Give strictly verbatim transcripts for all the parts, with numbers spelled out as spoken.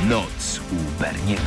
Noc u Berniego.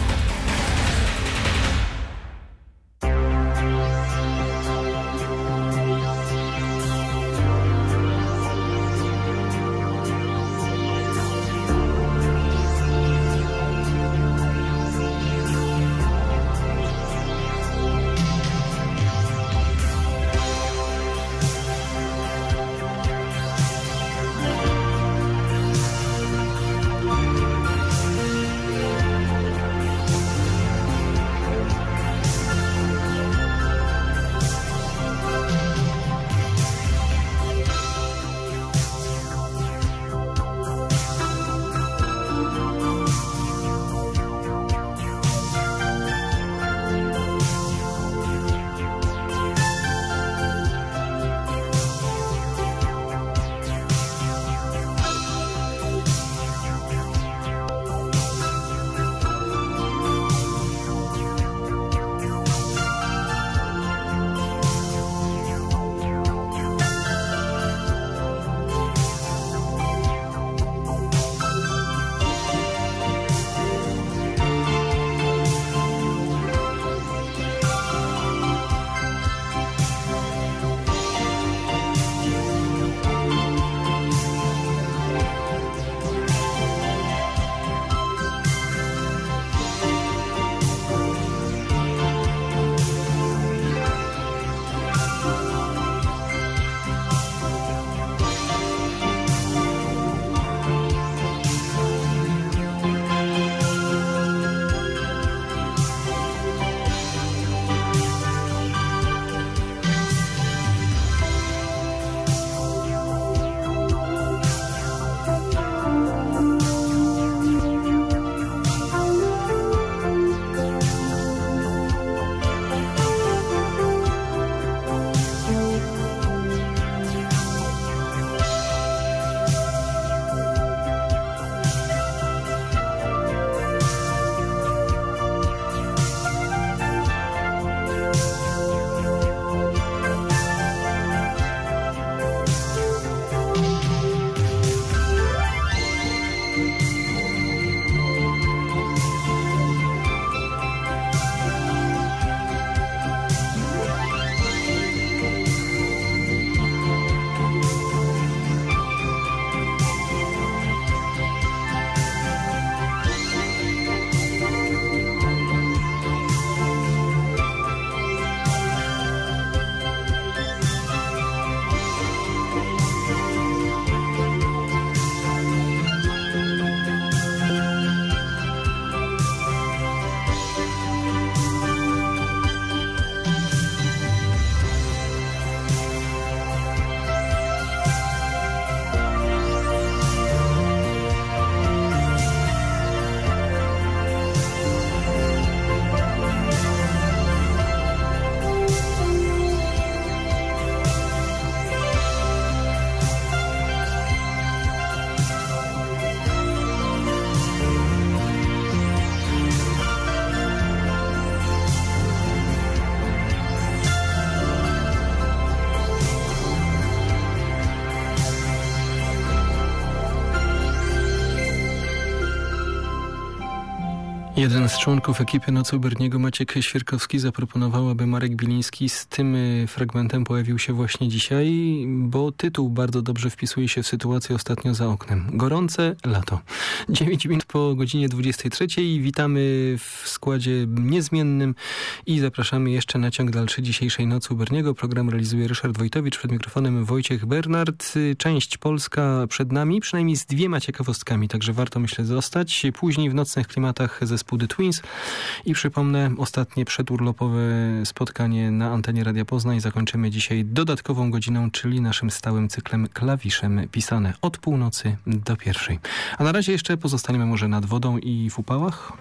Jeden z członków ekipy Nocy u Berniego, Maciek Świerkowski, zaproponował, aby Marek Biliński z tym fragmentem pojawił się właśnie dzisiaj, bo tytuł bardzo dobrze wpisuje się w sytuację ostatnio za oknem. Gorące lato. dziewięć minut po godzinie dwudziestej trzeciej. Witamy w składzie niezmiennym i zapraszamy jeszcze na ciąg dalszy dzisiejszej Nocy u Berniego. Program realizuje Ryszard Wojtowicz, przed mikrofonem Wojciech Bernard. Część polska przed nami, przynajmniej z dwiema ciekawostkami, także warto, myślę, zostać. Później w nocnych klimatach zespół The Twins i przypomnę, ostatnie przedurlopowe spotkanie na antenie Radia Poznań zakończymy dzisiaj dodatkową godziną, czyli naszym stałym cyklem Klawiszem pisane od północy do pierwszej. A na razie jeszcze pozostaniemy może nad wodą i w upałach.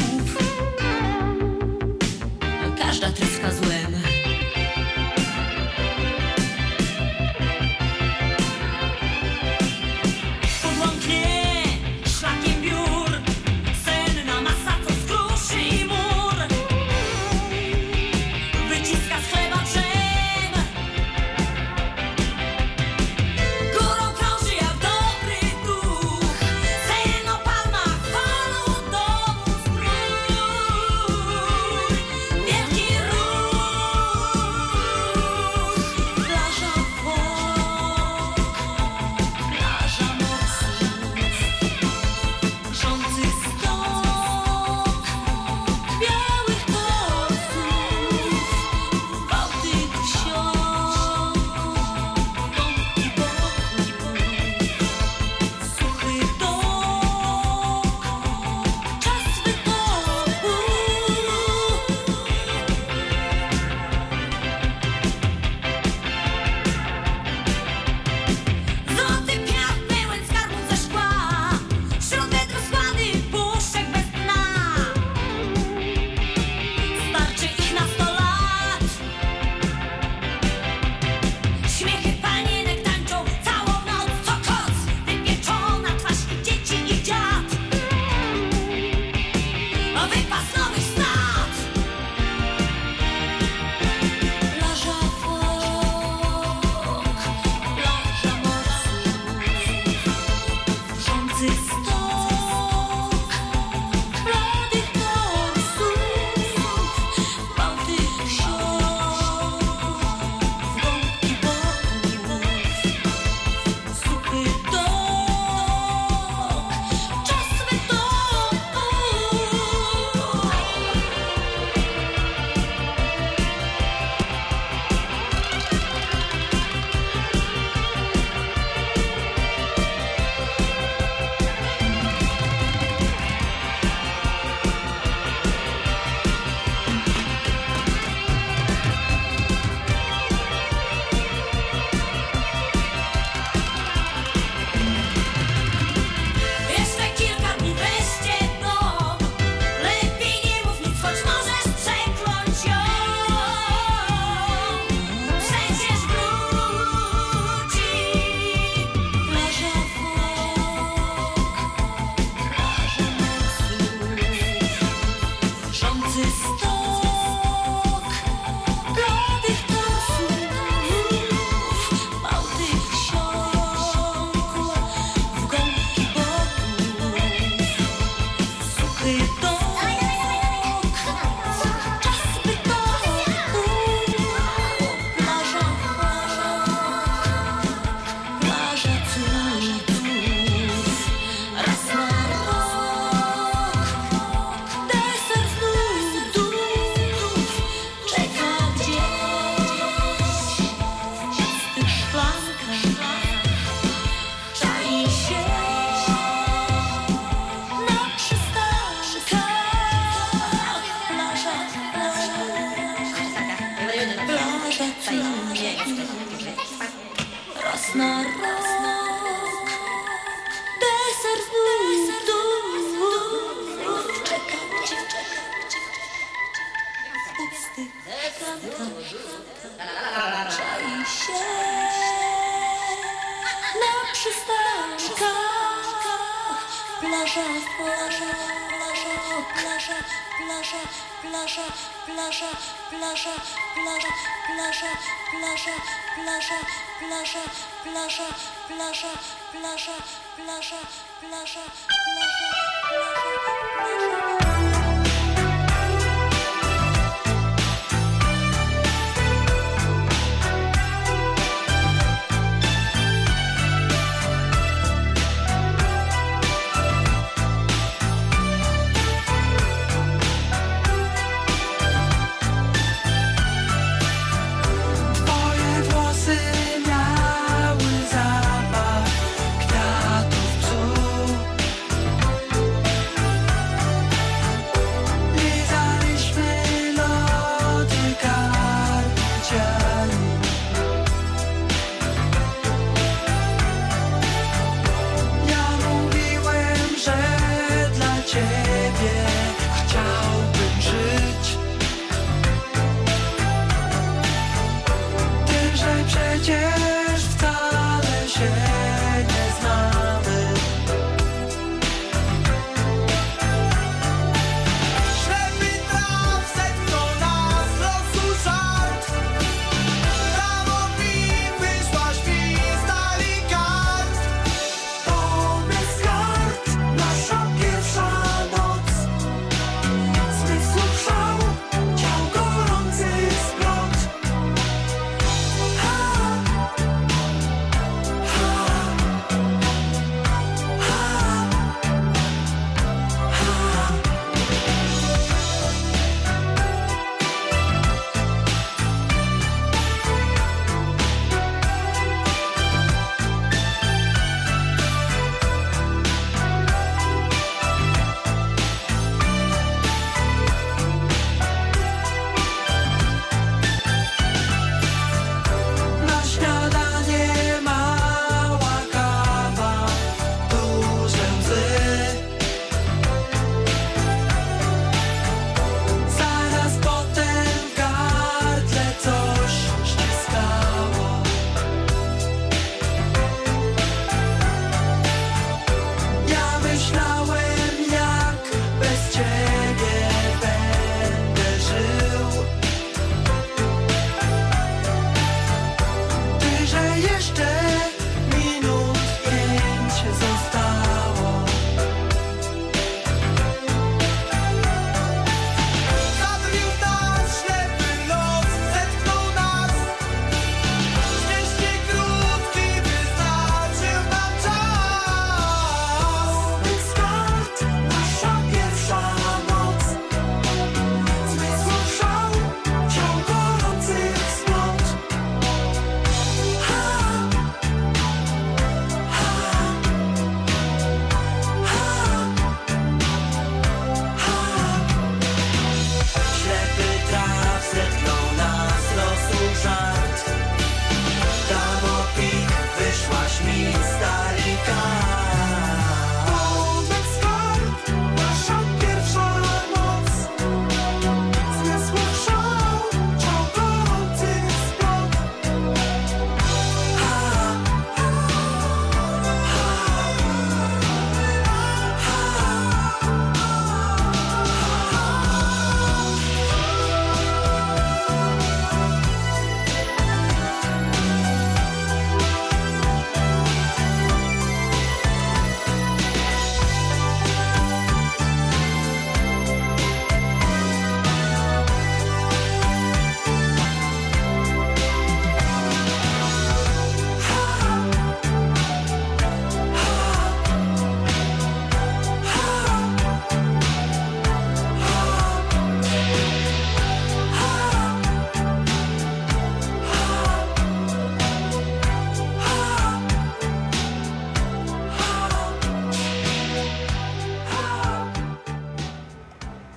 Tryska złem. Raz na rok deser znów czekam cię w pustych kratach. Czai się na przystankach. Plaża, plaża, plaża, plaża, plaża, plaża, plaża, plaża, plaża, plaża, plaża, plaża, plaża, plaża, plaża, plaża, plaża, plaża, plaża.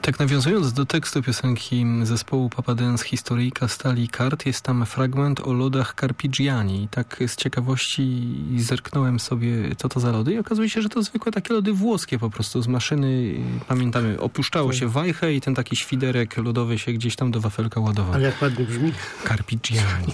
Tak nawiązując do tekstu piosenki zespołu Papa Dance Historyjka Stali Kart, jest tam fragment o lodach Carpigiani. I tak z ciekawości zerknąłem sobie, co to za lody i okazuje się, że to zwykłe takie lody włoskie po prostu z maszyny. Pamiętamy, opuszczało się wajchę i ten taki świderek lodowy się gdzieś tam do wafelka ładował. Ale jak ładnie brzmi. Carpigiani.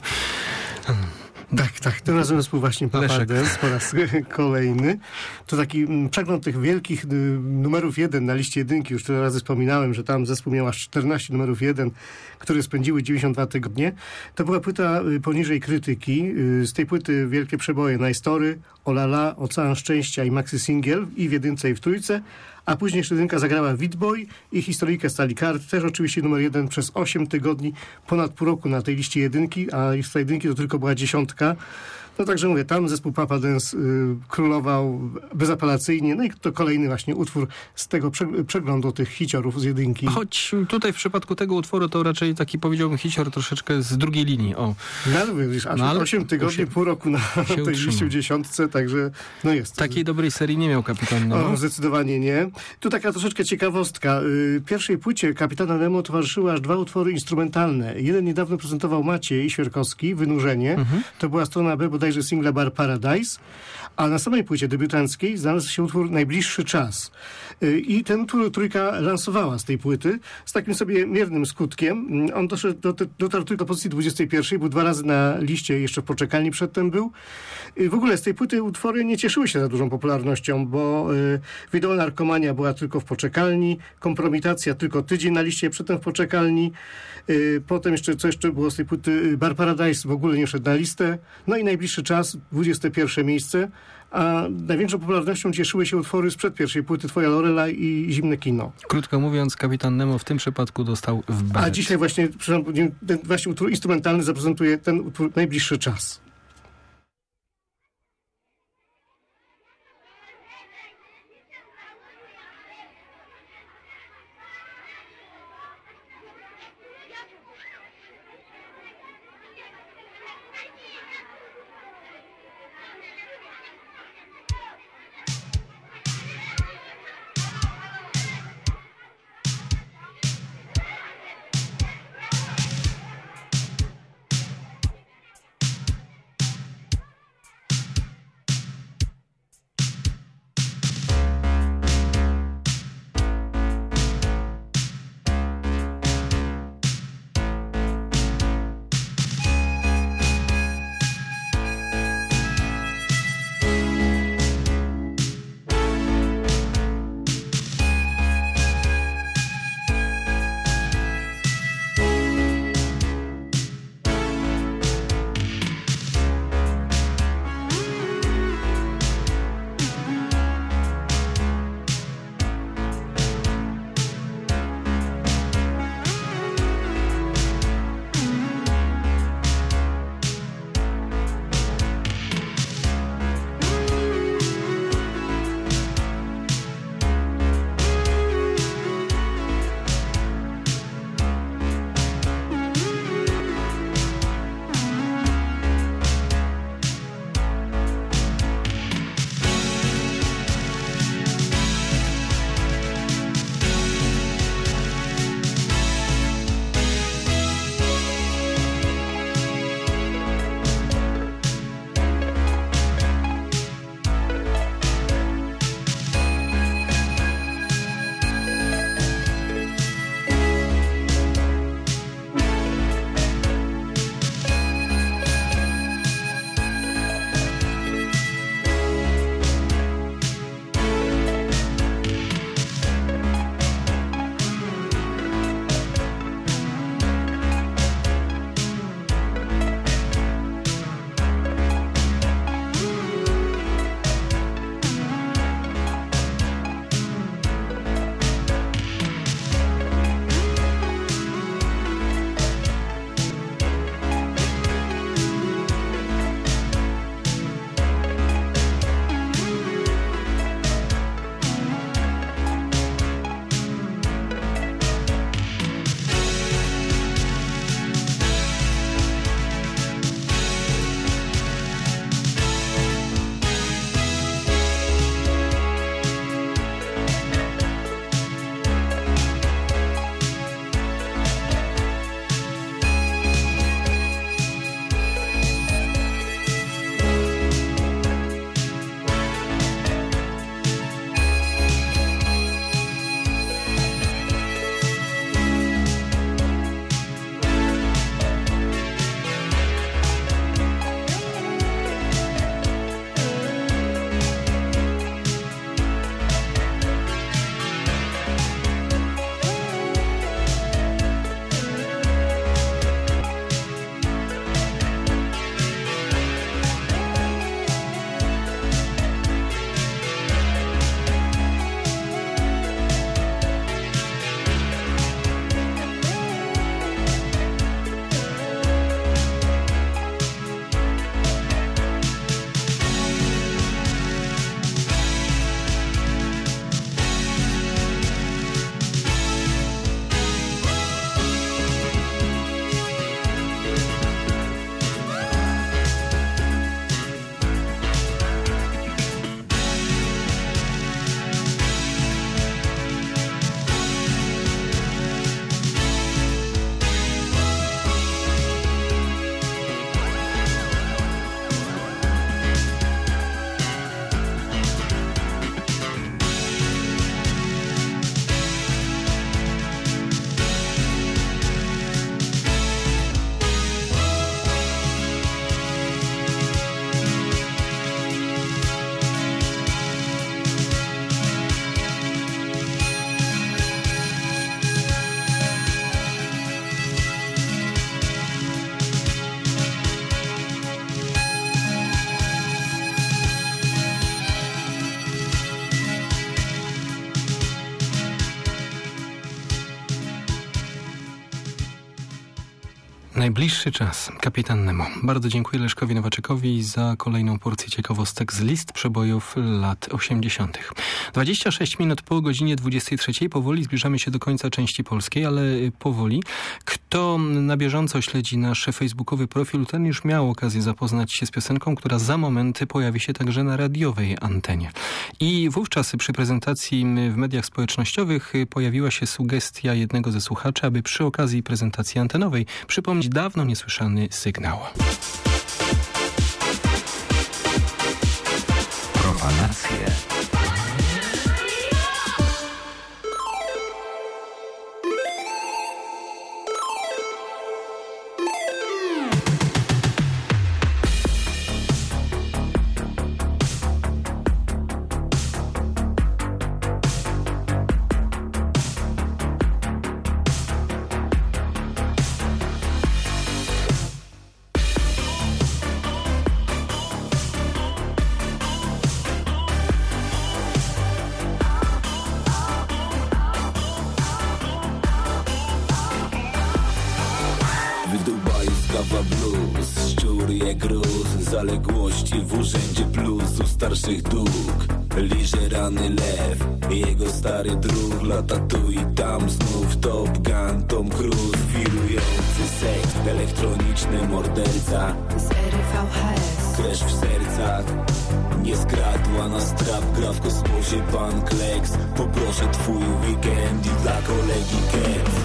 Tak, tak. Tym razem zespół właśnie Papa Dance po raz kolejny. To taki przegląd tych wielkich numerów jeden na liście jedynki. Już tyle razy wspominałem, że tam zespół miał aż czternaście numerów jeden, które spędziły dziewięćdziesiąt dwa tygodnie. To była płyta poniżej krytyki. Z tej płyty wielkie przeboje Nice Story, Olala, Ocean Szczęścia i Maxi Singiel i w jedynce i w trójce. A później jeszcze jedynka zagrała Witboy i Historyjkę Stali Kart, też oczywiście numer jeden przez osiem tygodni, ponad pół roku na tej liście jedynki, a z tej jedynki to tylko była dziesiątka. No także mówię, tam zespół Papa Dance y, królował bezapelacyjnie, no i to kolejny właśnie utwór z tego prze, przeglądu tych hiciorów z jedynki. Choć tutaj w przypadku tego utworu to raczej taki, powiedziałbym, hicior troszeczkę z drugiej linii. O. No ale wiesz, aż no, ale osiem tygodni, się, pół roku na tej utrzyma. liście w dziesiątce, także no jest. Takiej dobrej serii nie miał Kapitan Nemo. O, zdecydowanie nie. Tu taka troszeczkę ciekawostka. Pierwszej płycie Kapitana Nemo towarzyszyły aż dwa utwory instrumentalne. Jeden niedawno prezentował Maciej Świerkowski, Wynurzenie. Mhm. To była strona B, bodajże singla Bar Paradise. A na samej płycie debiutanckiej znalazł się utwór Najbliższy czas. I ten utwór trójka lansowała z tej płyty z takim sobie miernym skutkiem. On doszedł, dotarł tylko do pozycji dwudziestej pierwszej, był dwa razy na liście, jeszcze w poczekalni przedtem był. W ogóle z tej płyty utwory nie cieszyły się za dużą popularnością, bo Wideo Narkomania była tylko w poczekalni, Kompromitacja tylko tydzień na liście, przedtem w poczekalni. Potem jeszcze, co jeszcze było z tej płyty, Bar Paradise w ogóle nie szedł na listę. No i Najbliższy czas, dwudzieste pierwsze miejsce. A największą popularnością cieszyły się utwory sprzed pierwszej płyty Twoja Lorela i Zimne kino. Krótko mówiąc, Kapitan Nemo w tym przypadku dostał w beret. A dzisiaj właśnie, ten właśnie utwór instrumentalny zaprezentuje ten utwór Najbliższy czas. Najbliższy czas. Kapitan Nemo. Bardzo dziękuję Leszkowi Nowaczykowi za kolejną porcję ciekawostek z list przebojów lat osiemdziesiątych. dwadzieścia sześć minut po godzinie dwudziestej trzeciej. Powoli zbliżamy się do końca części polskiej, ale powoli. Kto na bieżąco śledzi nasz facebookowy profil, ten już miał okazję zapoznać się z piosenką, która za moment pojawi się także na radiowej antenie. I wówczas przy prezentacji w mediach społecznościowych pojawiła się sugestia jednego ze słuchaczy, aby przy okazji prezentacji antenowej przypomnieć dawno niesłyszany sygnał. Profanacje. Zaległości w urzędzie plus u starszych dróg. Liże rany lew, jego stary druh. Lata tu i tam znów Top Gun, Tom Cruise. Wirujący seks, elektroniczny morderca z R V H S. Kresz w sercach, nie skradła na strap. Gra w kosmosie pan Kleks. Poproszę twój weekend i dla kolegi Kent.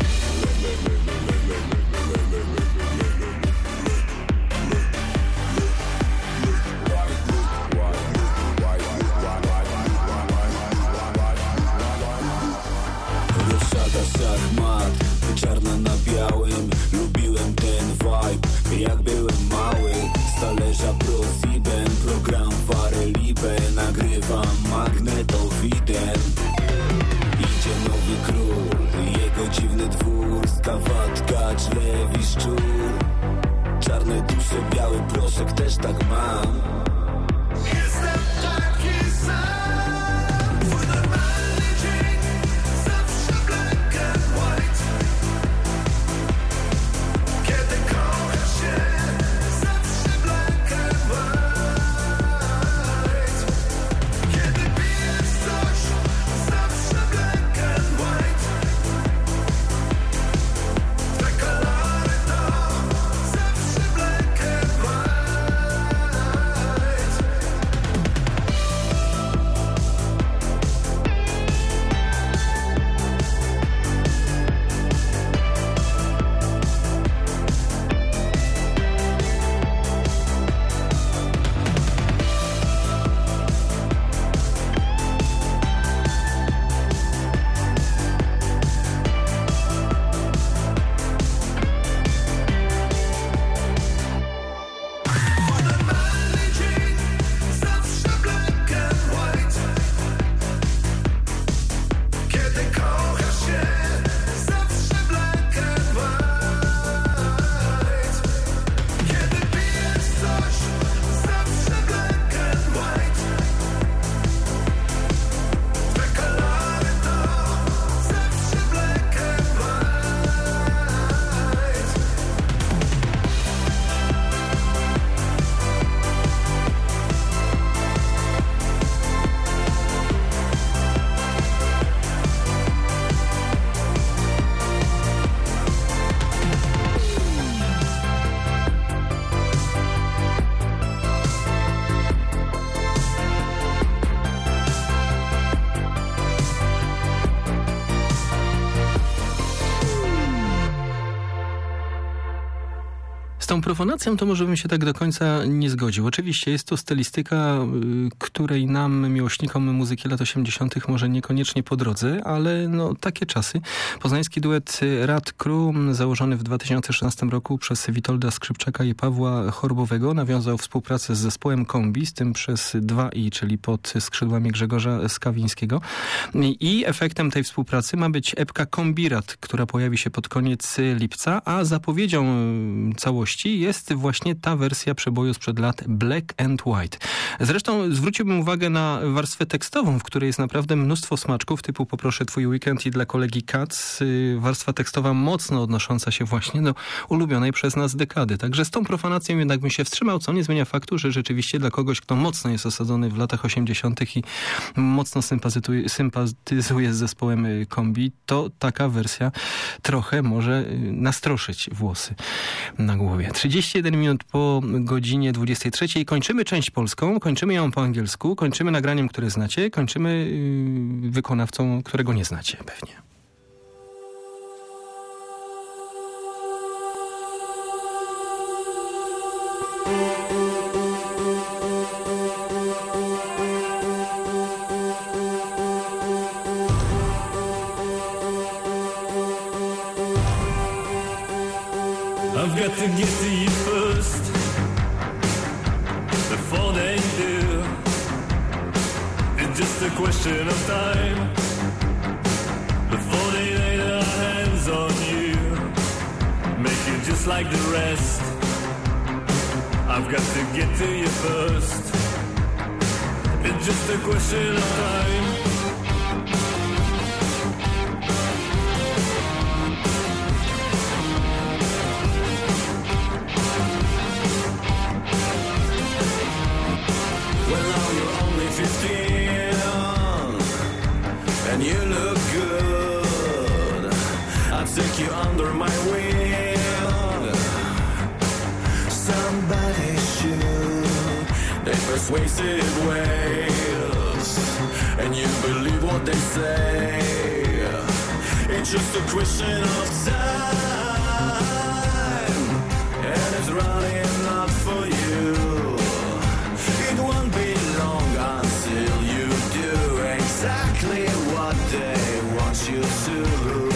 Szachmat, czarna na białym. Lubiłem ten vibe, jak byłem mały. Z talerza ProSieben, program Farelibe. Nagrywam magnetowidem. Idzie nowy król, jego dziwny dwór. Stawatka, czlewi, szczur. Czarne dusze, biały proszek, też tak mam. Jestem taki sam. Z tą profanacją to może bym się tak do końca nie zgodził. Oczywiście jest to stylistyka, której nam, miłośnikom muzyki lat osiemdziesiątych może niekoniecznie po drodze, ale no takie czasy. Poznański duet Rad Crew, założony w dwa tysiące szesnastym roku przez Witolda Skrzypczaka i Pawła Chorbowego, nawiązał współpracę z zespołem Kombi, z tym przez dwa i, czyli pod skrzydłami Grzegorza Skawińskiego. I efektem tej współpracy ma być epka Kombirat, która pojawi się pod koniec lipca, a zapowiedzią całości części jest właśnie ta wersja przeboju sprzed lat Black and White. Zresztą zwróciłbym uwagę na warstwę tekstową, w której jest naprawdę mnóstwo smaczków typu poproszę twój weekend i dla kolegi Katz. Warstwa tekstowa mocno odnosząca się właśnie do ulubionej przez nas dekady. Także z tą profanacją jednak bym się wstrzymał, co nie zmienia faktu, że rzeczywiście dla kogoś, kto mocno jest osadzony w latach osiemdziesiątych i mocno sympatyzuje, sympatyzuje z zespołem Kombi, to taka wersja trochę może nastroszyć włosy na głowie. trzydzieści jeden minut po godzinie dwudziestej trzeciej. Kończymy część polską, kończymy ją po angielsku, kończymy nagraniem, które znacie, kończymy wykonawcą, którego nie znacie pewnie. I've got to get to you first before they do. It's just a question of time before they lay their hands on you, make you just like the rest. I've got to get to you first. It's just a question of time. fifteen and you look good. I'll take you under my wing. Somebody should. They persuasive ways, and you believe what they say. It's just a question of time, and it's running out for you. It won't be long until you do exactly what they want you to.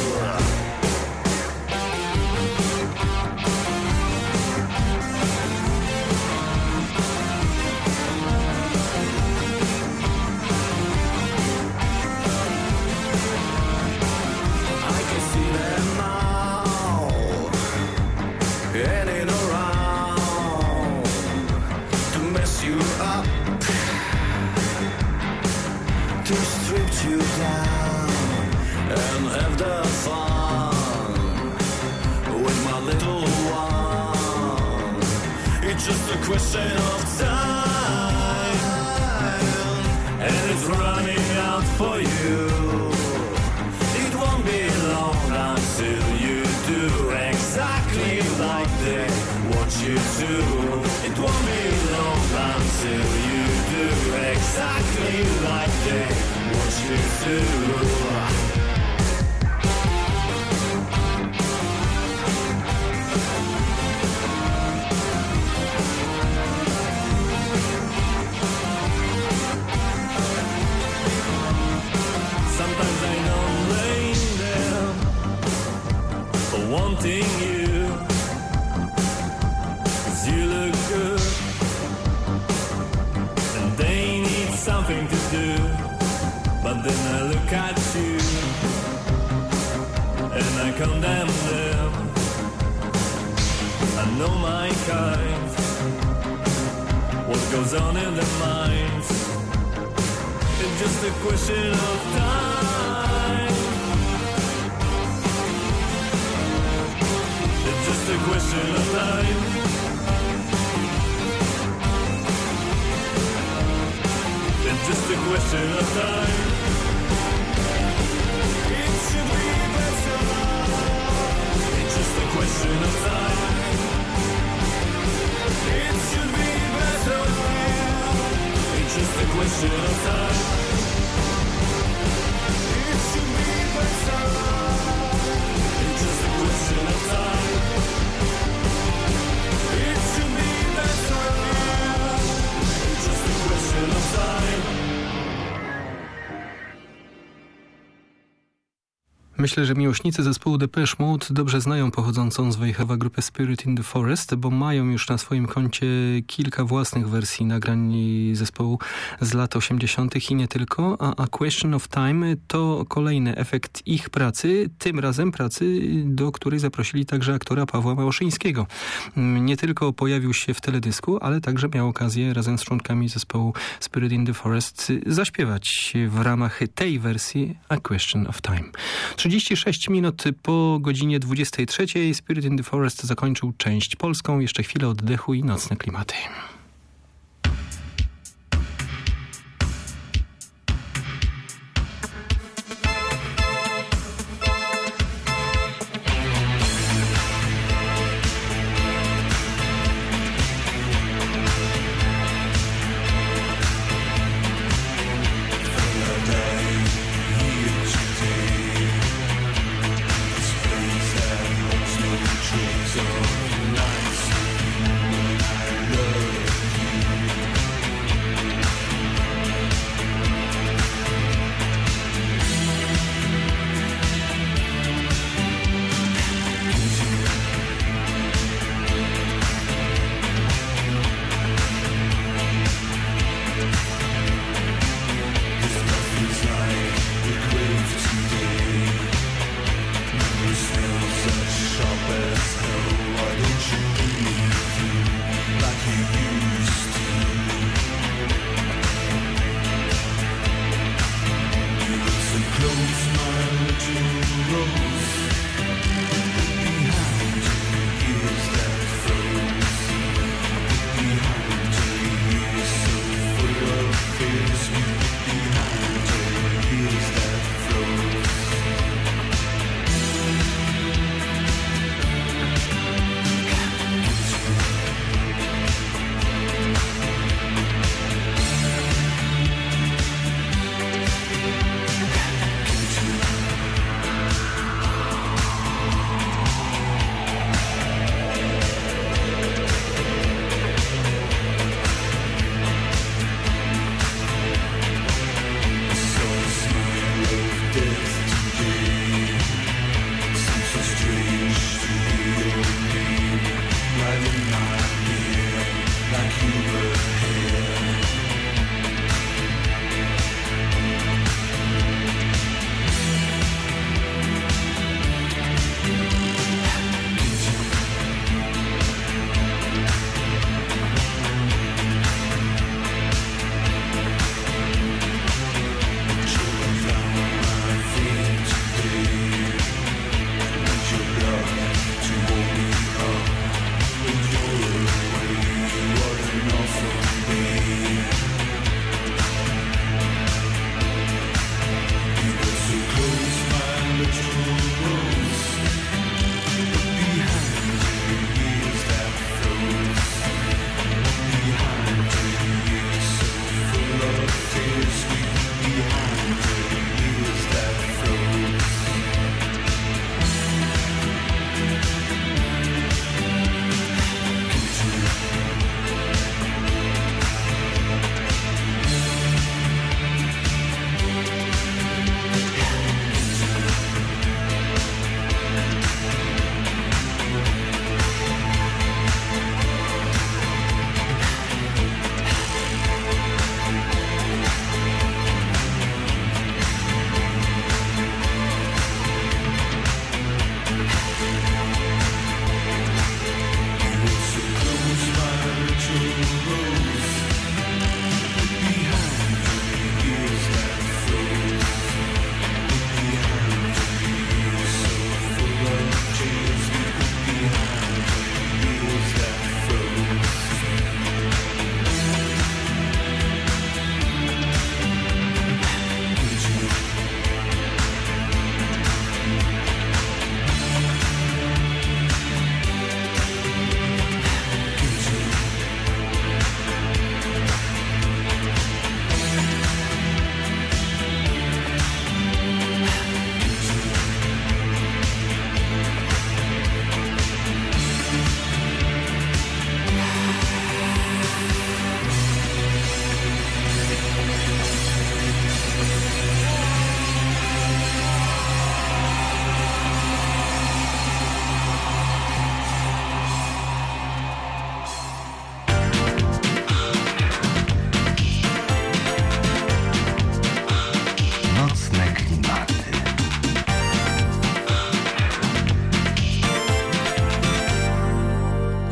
I can see them now, heading around to mess you up, to strip you down and have the fun with my little one. It's just a question of time, and it's running out for you. It won't be long until you do exactly like they want you to. It won't be long until you do exactly like they want you to. Sometimes I don't blame them for wanting you, 'cause you look good and they need something to do. But then I look at you and I condemn them. I know my kind, what goes on in their minds. It's just a question of time. It's just a question of time. It's just a question of time. It should be better. It's just a question of time. It should be better. It's just a question of time. It should be better. It's just a question of time. It should be better. It's just a question of time. Myślę, że miłośnicy zespołu Depeche Mode dobrze znają pochodzącą z Wejhewa grupę Spirit in the Forest, bo mają już na swoim koncie kilka własnych wersji nagrań zespołu z lat osiemdziesiątych i nie tylko, a A Question of Time to kolejny efekt ich pracy, tym razem pracy, do której zaprosili także aktora Pawła Małoszyńskiego. Nie tylko pojawił się w teledysku, ale także miał okazję razem z członkami zespołu Spirit in the Forest zaśpiewać w ramach tej wersji A Question of Time. trzydzieści sześć minut po godzinie dwudziestej trzeciej Spirit in the Forest zakończył część polską. Jeszcze chwilę oddechu i nocne klimaty. Trees of nights when I love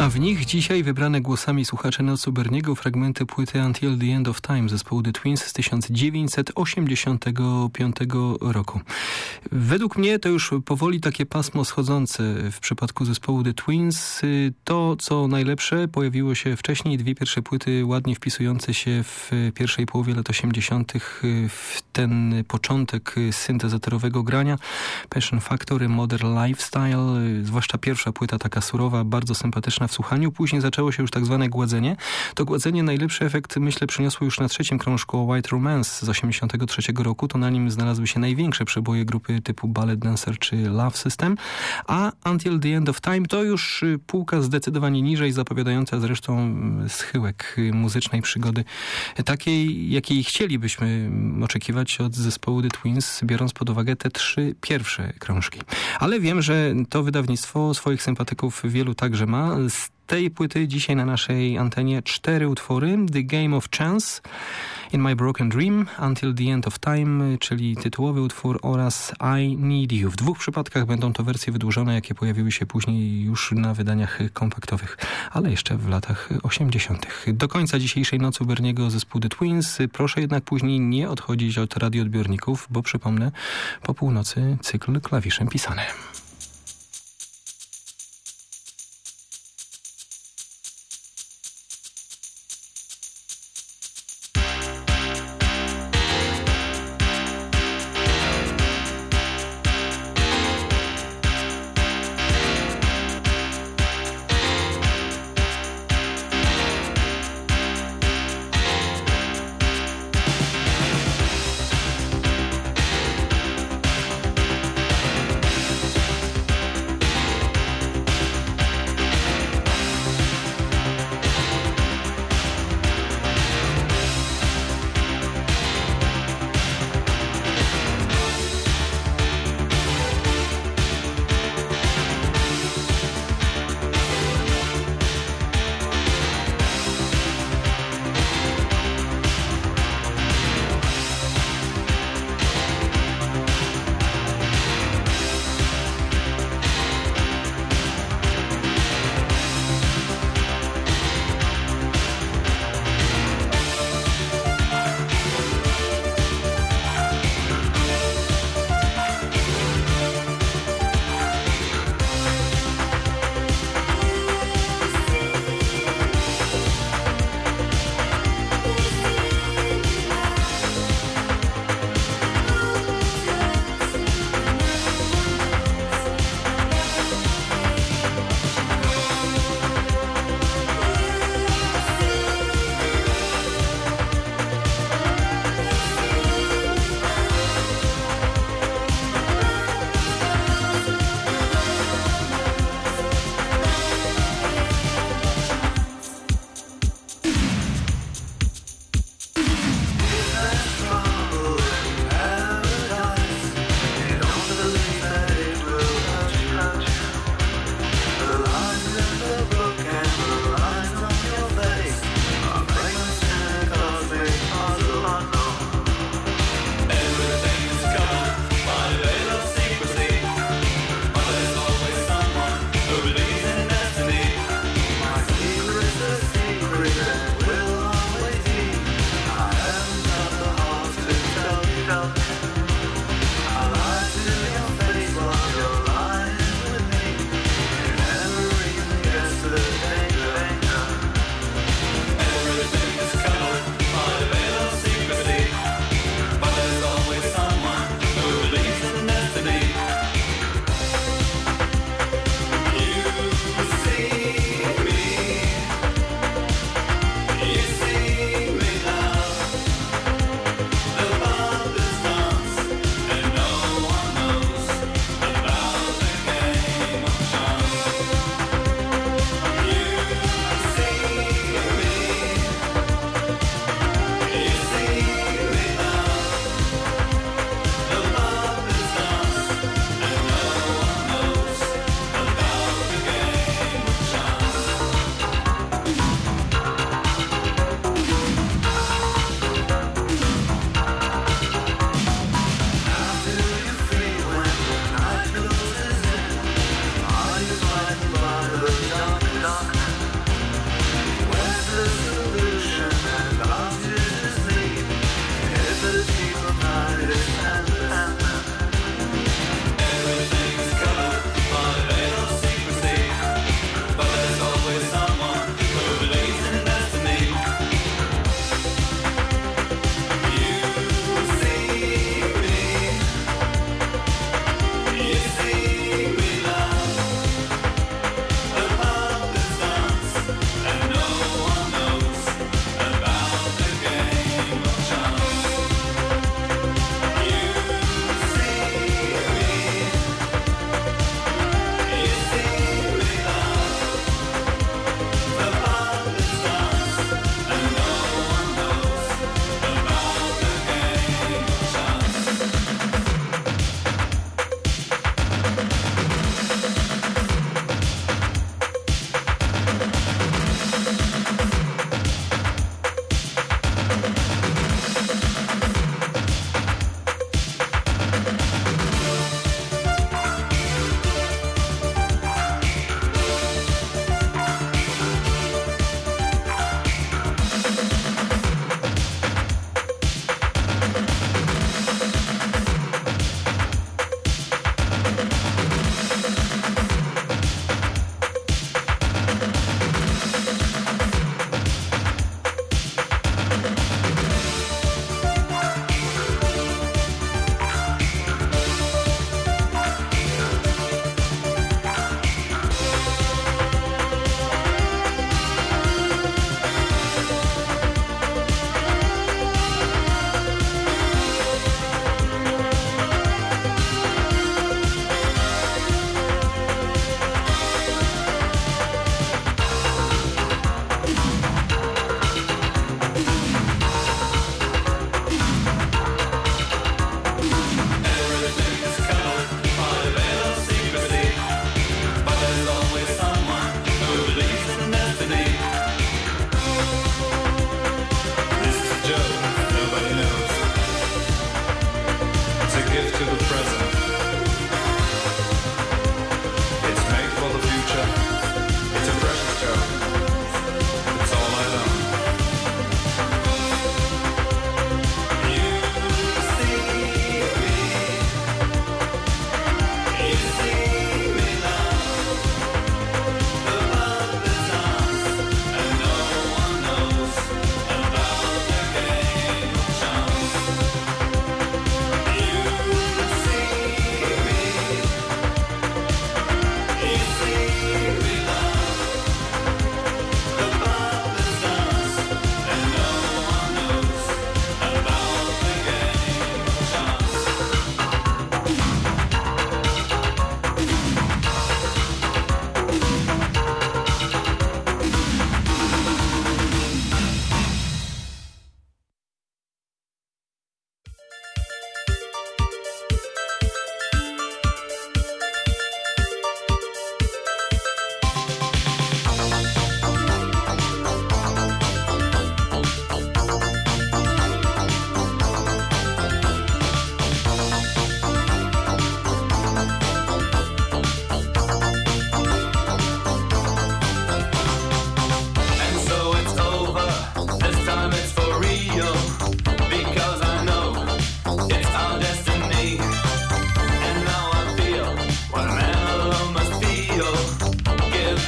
A w nich dzisiaj wybrane głosami słuchaczy Nocy Berniego fragmenty płyty Until the End of Time zespołu The Twins z tysiąc dziewięćset osiemdziesiątego piątego roku. Według mnie to już powoli takie pasmo schodzące w przypadku zespołu The Twins. To, co najlepsze, pojawiło się wcześniej. Dwie pierwsze płyty ładnie wpisujące się w pierwszej połowie lat osiemdziesiątych w ten początek syntezatorowego grania. Passion Factory, Modern Lifestyle, zwłaszcza pierwsza płyta taka surowa, bardzo sympatyczna w słuchaniu. Później zaczęło się już tak zwane gładzenie. To gładzenie najlepszy efekt, myślę, przyniosło już na trzecim krążku White Romance z osiemdziesiątego trzeciego roku. To na nim znalazły się największe przeboje grupy typu Ballet Dancer czy Love System. A Until the End of Time to już półka zdecydowanie niżej, zapowiadająca zresztą schyłek muzycznej przygody. Takiej, jakiej chcielibyśmy oczekiwać od zespołu The Twins, biorąc pod uwagę te trzy pierwsze krążki. Ale wiem, że to wydawnictwo swoich sympatyków wielu także ma. Z tej płyty dzisiaj na naszej antenie cztery utwory. The Game of Chance, In My Broken Dream, Until the End of Time, czyli tytułowy utwór, oraz I Need You. W dwóch przypadkach będą to wersje wydłużone, jakie pojawiły się później już na wydaniach kompaktowych, ale jeszcze w latach osiemdziesiątych. Do końca dzisiejszej Nocy u Berniego zespół The Twins. Proszę jednak później nie odchodzić od radioodbiorników, bo przypomnę, po północy cykl klawiszem pisane.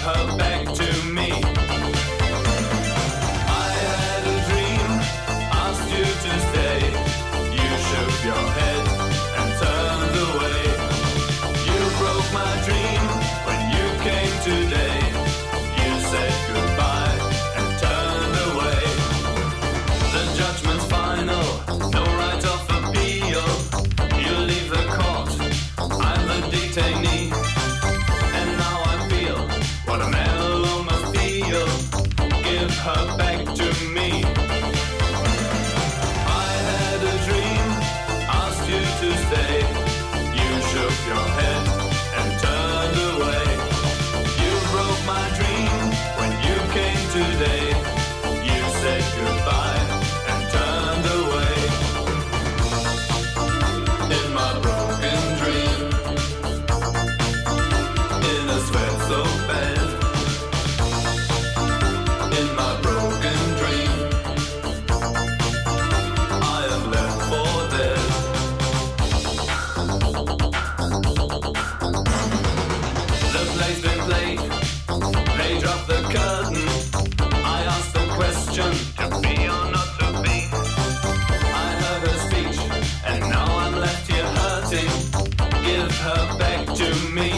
her back to me. I had a dream, asked you to stay. You shook your head and turned away. You broke my dream when you came today. You said goodbye and turned away. The judgment's final, no right of appeal. You leave the court, I'm the detainee. And now I feel what a man alone must feel. Give her back to me. I had a dream, asked you to stay. You shook your head and turned away. You broke my dream when you came today. You said goodbye and turned away. In my broken dream, in a sweat so bad. In my broken dream, I am left for dead. The play's been played, they dropped the curtain. I asked the question, to be or not to be. I heard her speech, and now I'm left here hurting. Give her back to me.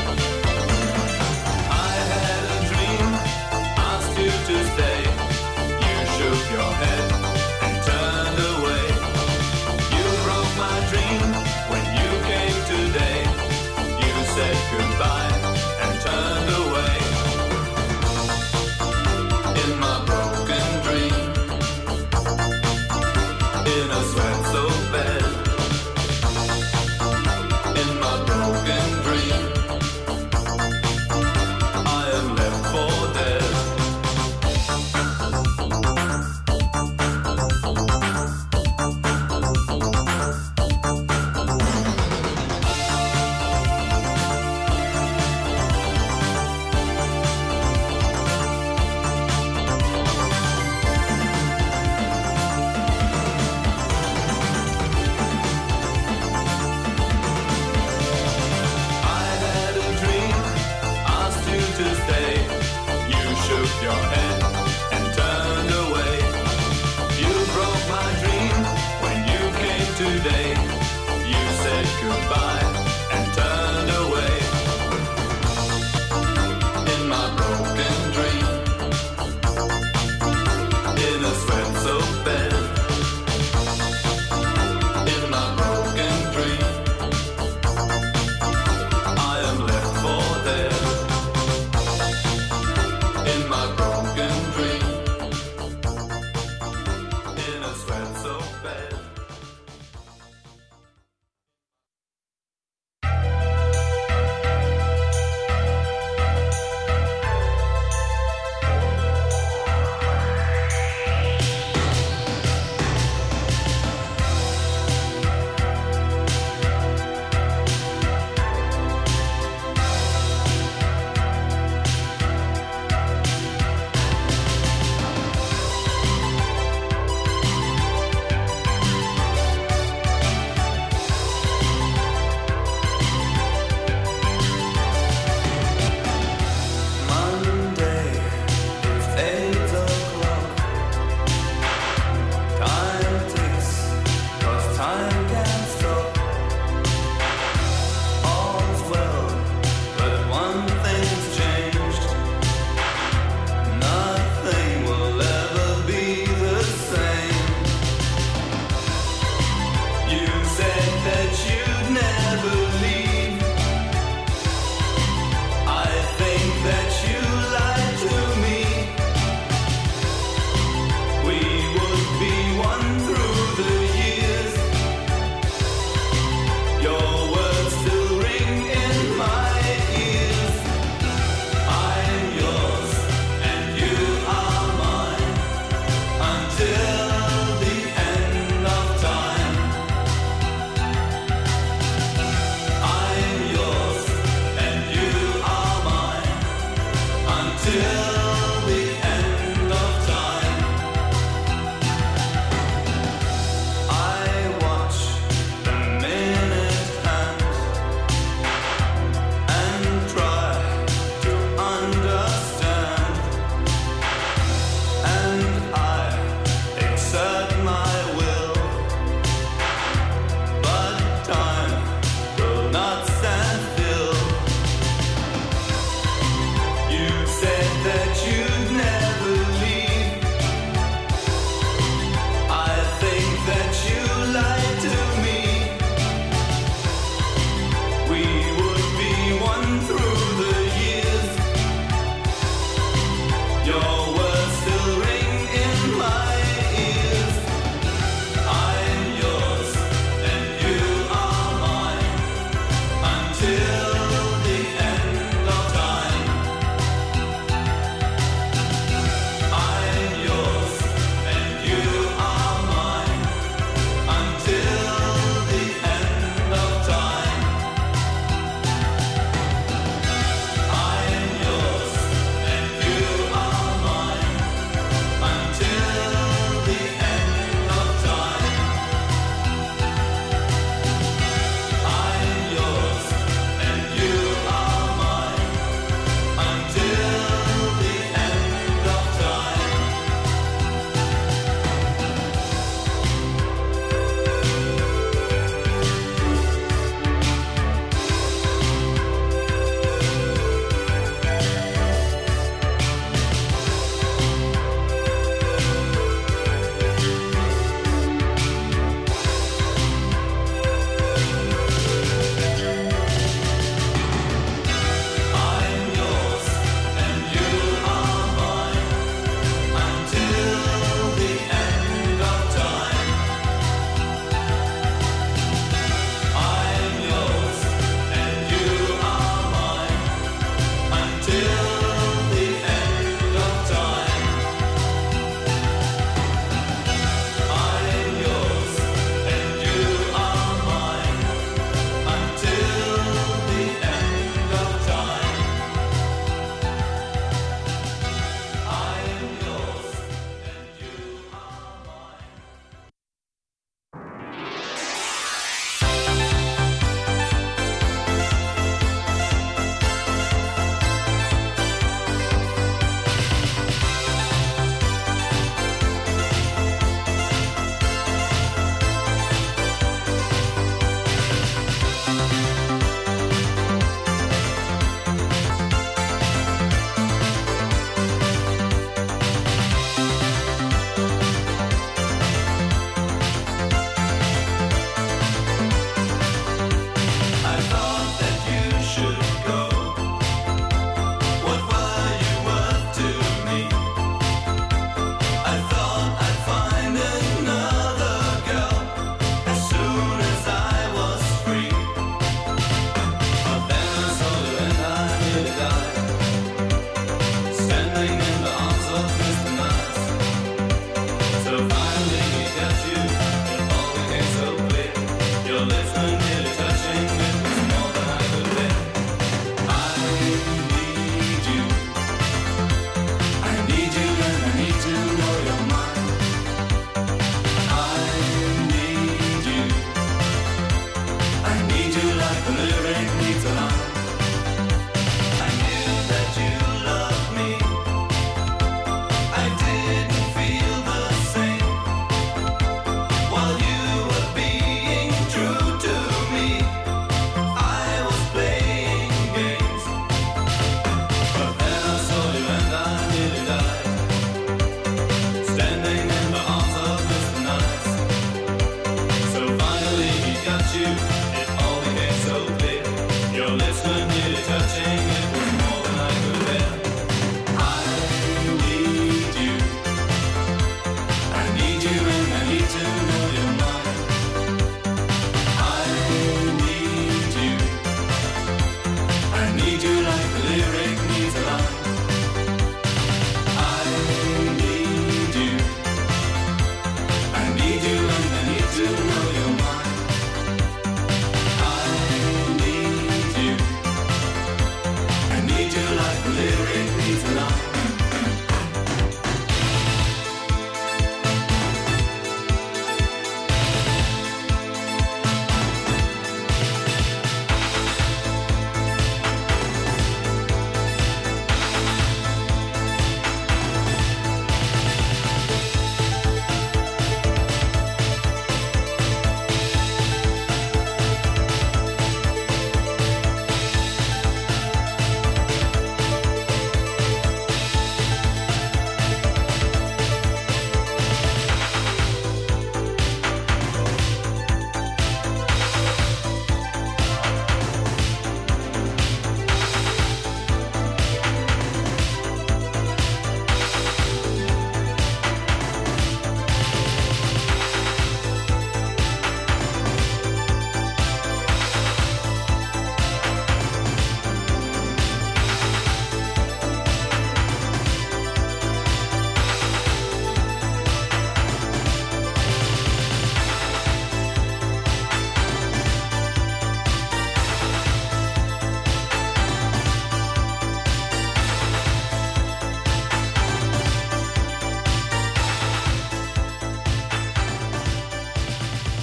I had a dream, asked you to stay. You shook your head and turned away. You broke my dream when you came today. You said goodbye and turned away. In my broken dream, in a sweat so bad. In my broken dream, I am left for dead. I had a dream, asked you to stay. You shook your head and turned away. You broke my dream when you came today. You said goodbye and turned away. In my broken dream, in a sweat so bad. In my broken dream, I am left for dead. In my broken dream, in a sweat so bad. Monday, it's eight o'clock. Time ticks, 'cause time can't stop. All's well, but one thing's changed. Nothing will ever be the same. You said that you'd never leave. I think that you lied to me. We would be one through the years. Your words still ring in my ears. I'm yours and you are mine until the end of time. I'm yours and you are mine until